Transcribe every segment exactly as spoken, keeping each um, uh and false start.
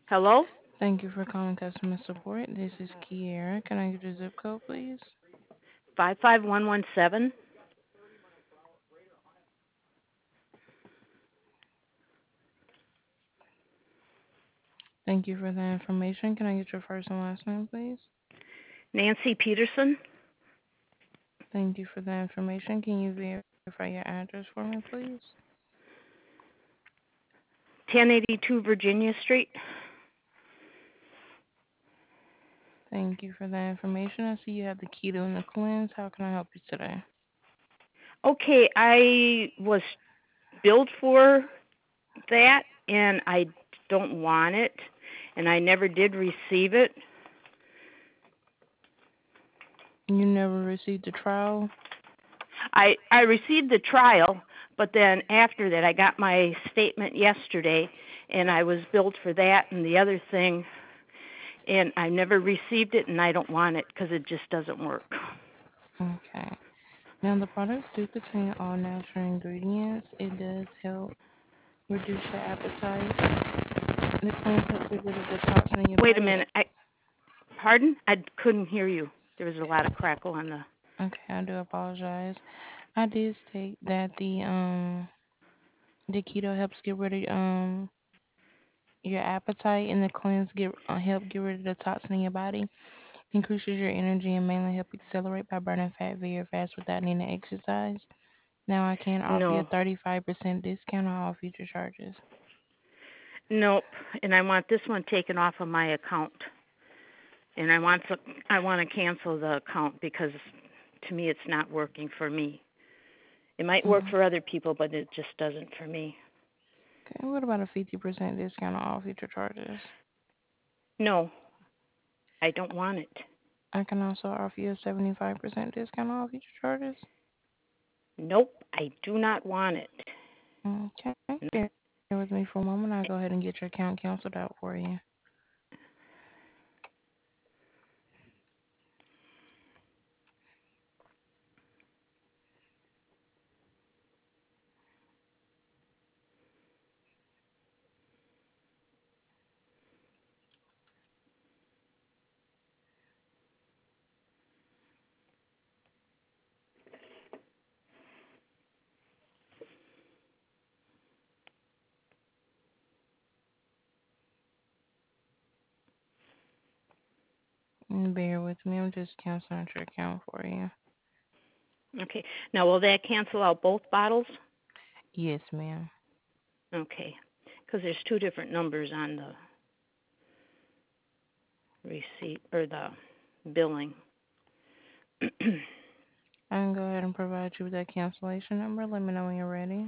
Hello? Thank you for calling customer support. This is Kiera. Can I get your zip code, please? five five one one seven? Thank you for that information. Can I get your first and last name, please? Nancy Peterson? Thank you for that information. Can you verify your address for me, please? ten eighty-two Virginia Street? Thank you for that information. I see you have the keto and the cleanse. How can I help you today? Okay, I was billed for that and I don't want it and I never did receive it. You never received a trial? I I received the trial, but then after that I got my statement yesterday and I was billed for that and the other thing and I never received it and I don't want it because it just doesn't work. Okay. Now, the products do contain all natural ingredients. It does help reduce your appetite. The cleanse helps get rid of the toxin in your Wait a body. minute. I pardon? I couldn't hear you. There was a lot of crackle on the. Okay, I do apologize. I did state that the um the keto helps get rid of um your appetite, and the cleanse get uh, help get rid of the toxin in your body, increases your energy, and mainly help accelerate by burning fat very fast without needing to exercise. Now I can offer you a No. thirty-five percent discount on all future charges. Nope. And I want this one taken off of my account. And I want to I want to cancel the account because to me it's not working for me. It might work Mm. for other people, but it just doesn't for me. Okay, what about a fifty percent discount on all future charges? No, I don't want it. I can also offer you a seventy-five percent discount on all future charges. Nope, I do not want it. Okay, And bear with me for a moment. I'll go ahead and get your account canceled out for you. Mm, Bear with me. I'm just canceling out your account for you. okay. Now will that cancel out both bottles? Yes, ma'am. Okay. Because there's two different numbers on the receipt or the billing. I can go ahead and provide you with that cancellation number. Let me know when you're ready.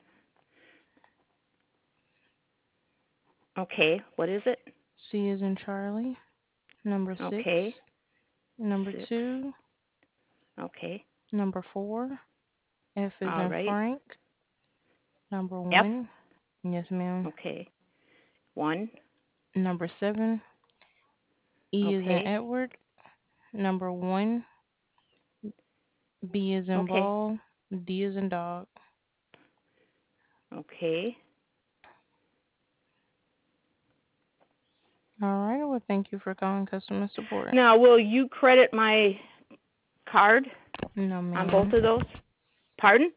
Okay, what is it? C is in Charlie. Number six. Okay, Number six. two. Okay, Number four. F is all in right. Frank. Number F. one. Yes, ma'am. Okay, one. Number seven. E is in Okay, Edward. Number one. B is in okay, ball. D is in dog. okay. All right. Well, thank you for calling customer support. Now, will you credit my card No, on both ma'am. of those? Pardon?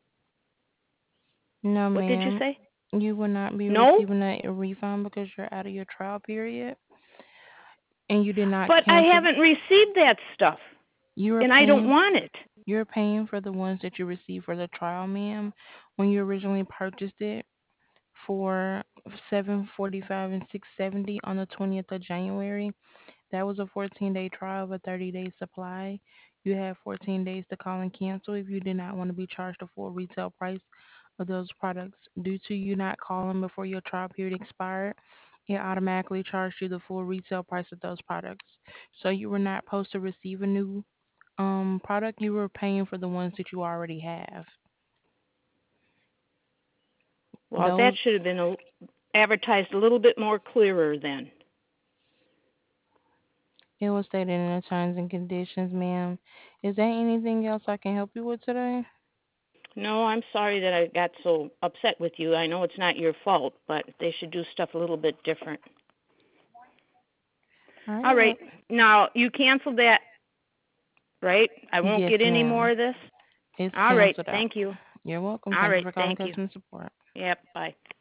No, What did you ma'am. say? You will not be No? receiving a, a refund because you're out of your trial period and you did not But I cancel. haven't received that stuff, You are and I don't paying want it. you're paying for the ones that you received for the trial, ma'am. When you originally purchased it for seven forty five and six seventy on the twentieth of January, that was a fourteen day trial of a thirty day supply. You have fourteen days to call and cancel if you did not want to be charged the full retail price of those products. Due to you not calling before your trial period expired, it automatically charged you the full retail price of those products. So you were not supposed to receive a new um product. You were paying for the ones that you already have. Well, that Those should have been a, advertised a little bit more clearer then. it was stated in the terms and conditions, ma'am. Is there anything else I can help you with today? No, I'm sorry that I got so upset with you. I know it's not your fault, but they should do stuff a little bit different. All right. All Well, right. Now, you canceled that, right? I won't yes, get any more ma'am. of this? It's All right. canceled out. Thank you. You're welcome. All Thank you right. for calling Thank you. customer support. Yep. Bye.